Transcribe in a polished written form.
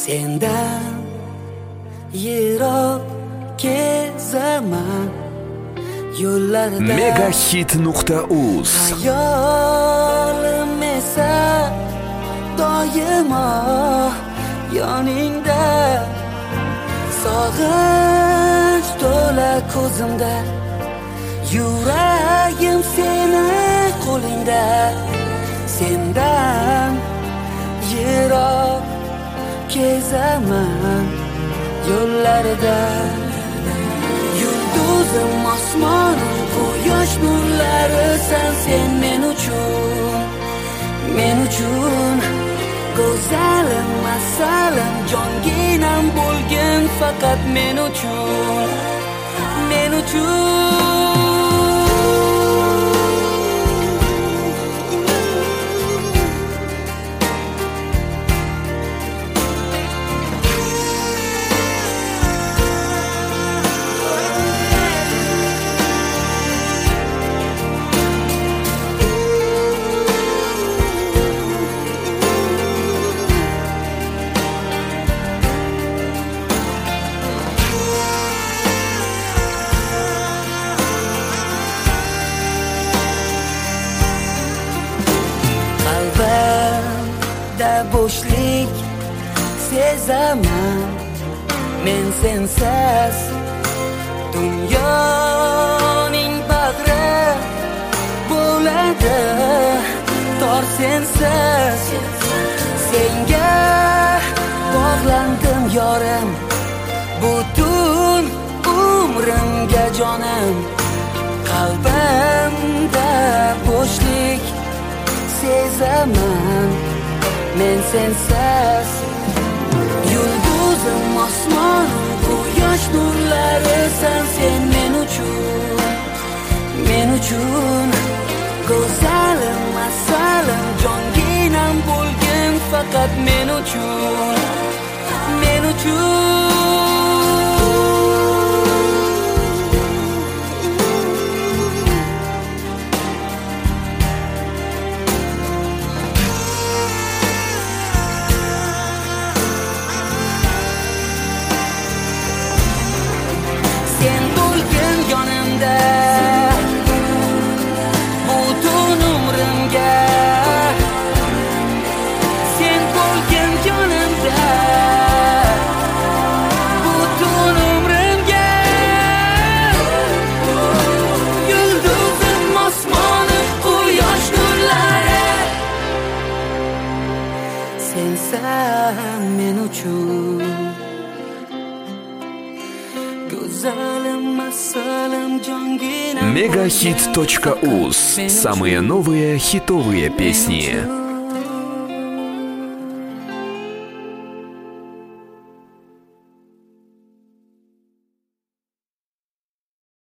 Sendan yiroq kezaman yo'llarda. Megahit.uz Hayolim esa doimo yoningda, sog'inch to'la ko'zimda, yuragim seni qo'lingda. Sendan yiroq kezaman yo'llarda. Yulduzim osmonim, quyosh nurlari sen men uchun go'zalim, masalim, jonginam bo'lgin faqat men uchun. Qalbimda bo'shlik sezaman men sensiz, dunyoning bag'ri bo'ladi tor sensiz. Senga bog'landim yorim, butun umrimga jonim. Qalbimda bo'shlik sezaman men sensiz. Yulduzim osmonim, quyosh nurlari sen men uchun go'zalim, masalim, jonginam bo'lgin faqat men uchun. Sen bo'lgin yonimda, butun umrimga. Sen bo'lgin yonimda, butun umrimga. Yulduzim osmonim, quyosh nurlari sensan men uchun go'zalim, masalim, jonginam. Megahit.uz. Самые новые хитовые песни.